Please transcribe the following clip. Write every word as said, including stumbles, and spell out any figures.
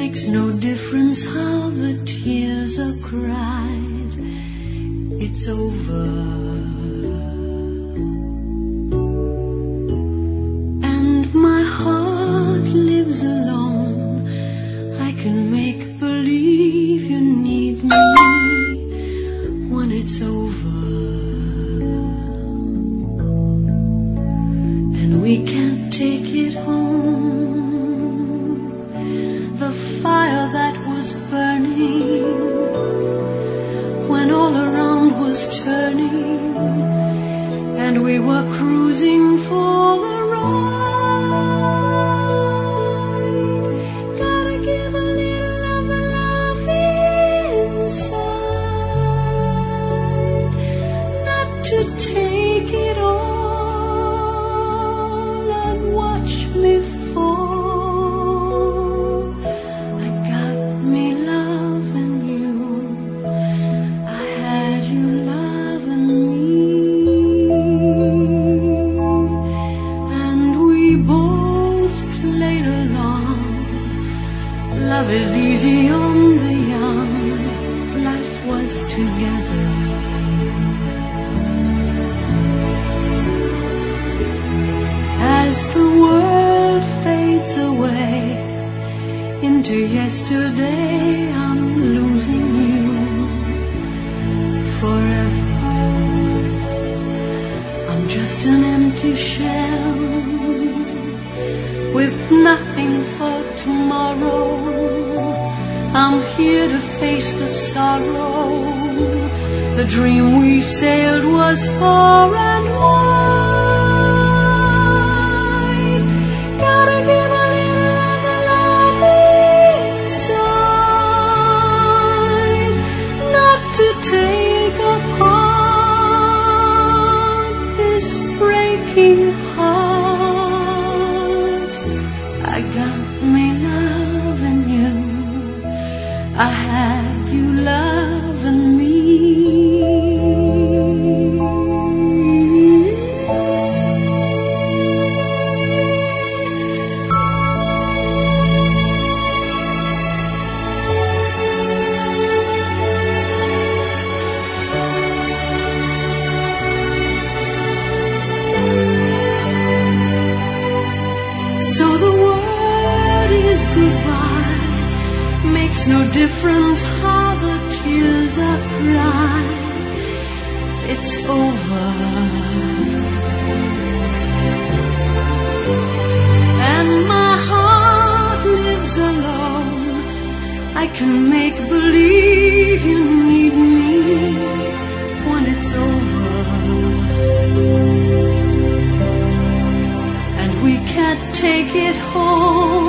makes no difference how the tears are cried. It's over. And my heart lives alone. I can make believe you need me when it's over. And we can't take it home. The fire that was burning when all around was turning, and we were cruising for the ride. Gotta give a little of the love inside, not to take it all and watch me fall. Love is easy on the young. Life was together. As the world fades away into yesterday, I'm losing you forever. I'm just an empty shell with nothing for tomorrow. I'm here to face the sorrow. The dream we sailed was far and wide. Gotta give a little of the love inside, not to take apart this breaking heart. I got me loving you. I had you loving me. So the word is goodbye. Makes no difference how the tears are cried. It's over. And my heart lives alone. I can make believe you need me when it's over. And we can't take it home.